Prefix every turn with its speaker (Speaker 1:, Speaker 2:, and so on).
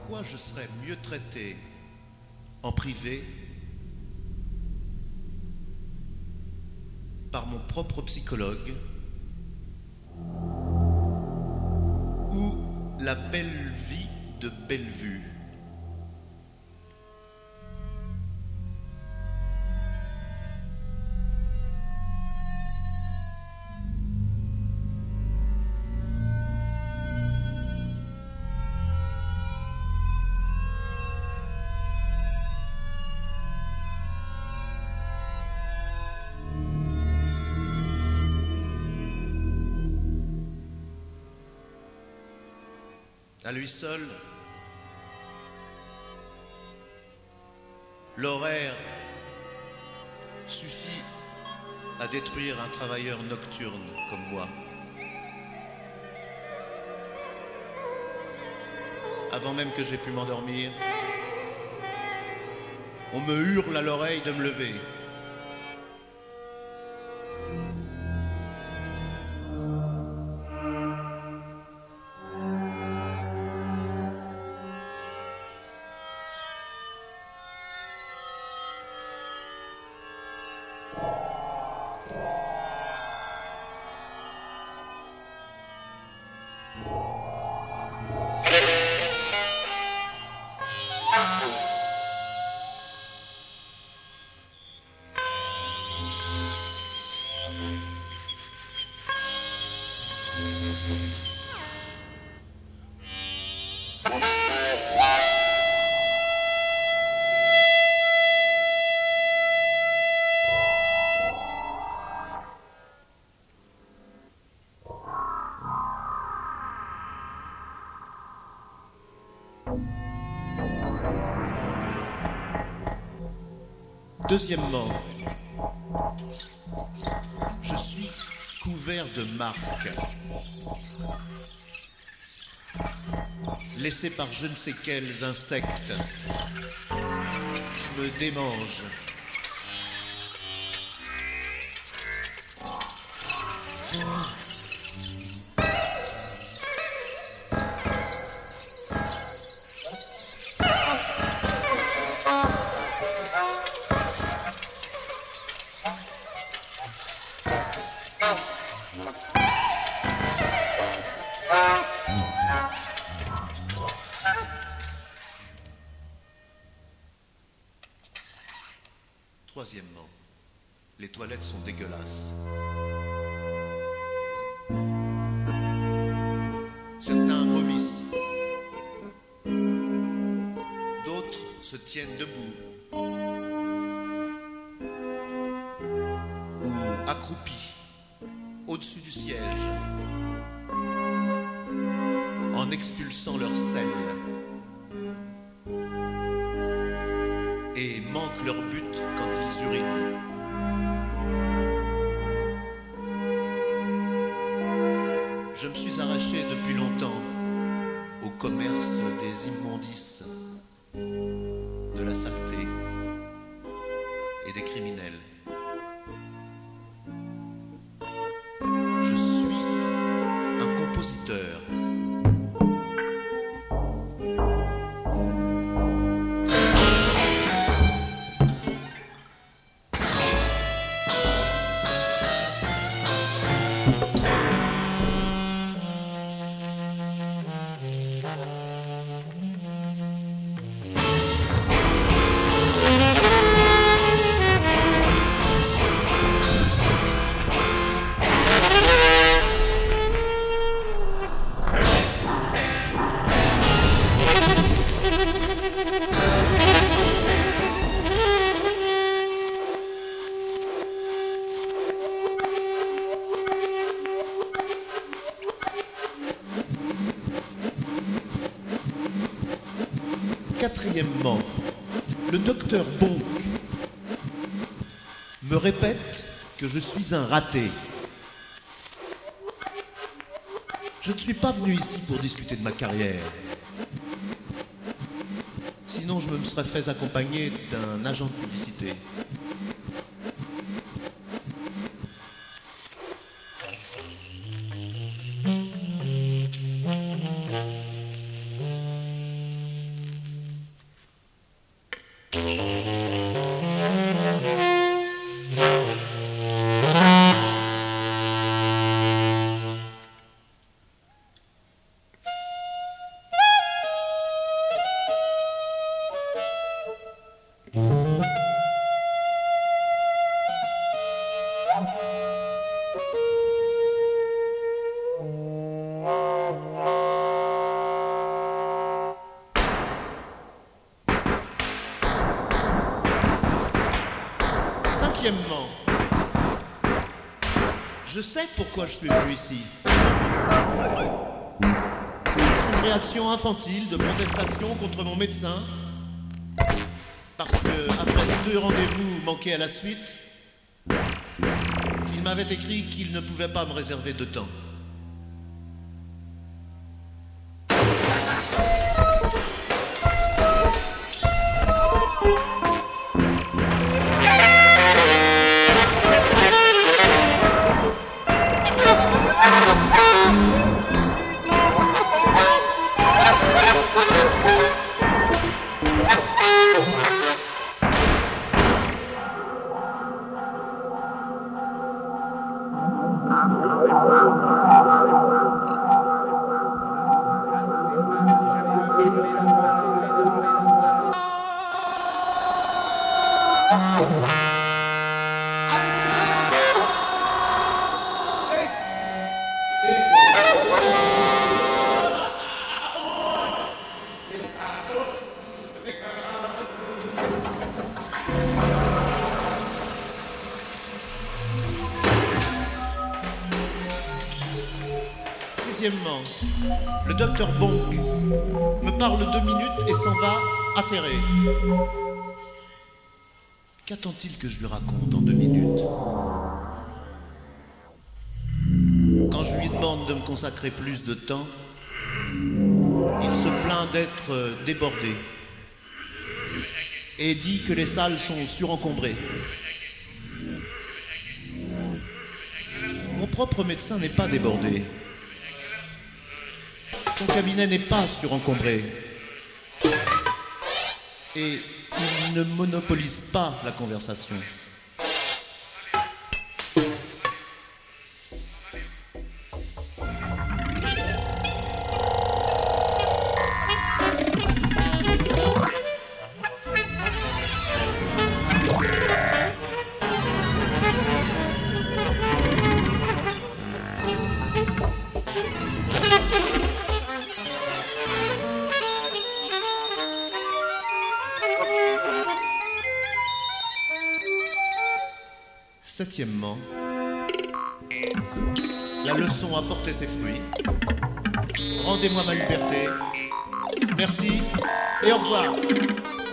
Speaker 1: pourquoi je serais mieux traité en privé par mon propre psychologue ou la belle vie de Bellevue. À lui seul, l'horaire suffit à détruire un travailleur nocturne comme moi. Avant même que j'aie pu m'endormir, on me hurle à l'oreille de me lever. Deuxièmement, je suis couvert de marques laissées par je ne sais quels insectes qui me démangent. Troisièmement, les toilettes sont dégueulasses. Certains vomissent. D'autres se tiennent debout ou accroupis au-dessus du siège en expulsant leur sel et manquent leur but quand ils urinent. Je me suis arraché depuis longtemps au commerce des immondices, de la saleté et des criminels. Je suis un compositeur. Quatrièmement, le docteur Bonk me répète que je suis un raté. Je ne suis pas venu ici pour discuter de ma carrière. Sinon, je me serais fait accompagner d'un agent de publicité. Je sais pourquoi je suis venu ici. C'est une réaction infantile de protestation contre mon médecin. Parce que, après 2 rendez-vous manqués à la suite, il m'avait écrit qu'il ne pouvait pas me réserver de temps. Sixièmement, le docteur Bonk me parle 2 minutes et s'en va affairé. Qu'attend-il que je lui raconte en 2 minutes? Quand je lui demande de me consacrer plus de temps, il se plaint d'être débordé et dit que les salles sont surencombrées. Mon propre médecin n'est pas débordé. Son cabinet n'est pas surencombré. Et il ne monopolise pas la conversation. Septièmement, la leçon a porté ses fruits. Rendez-moi ma liberté. Merci et au revoir.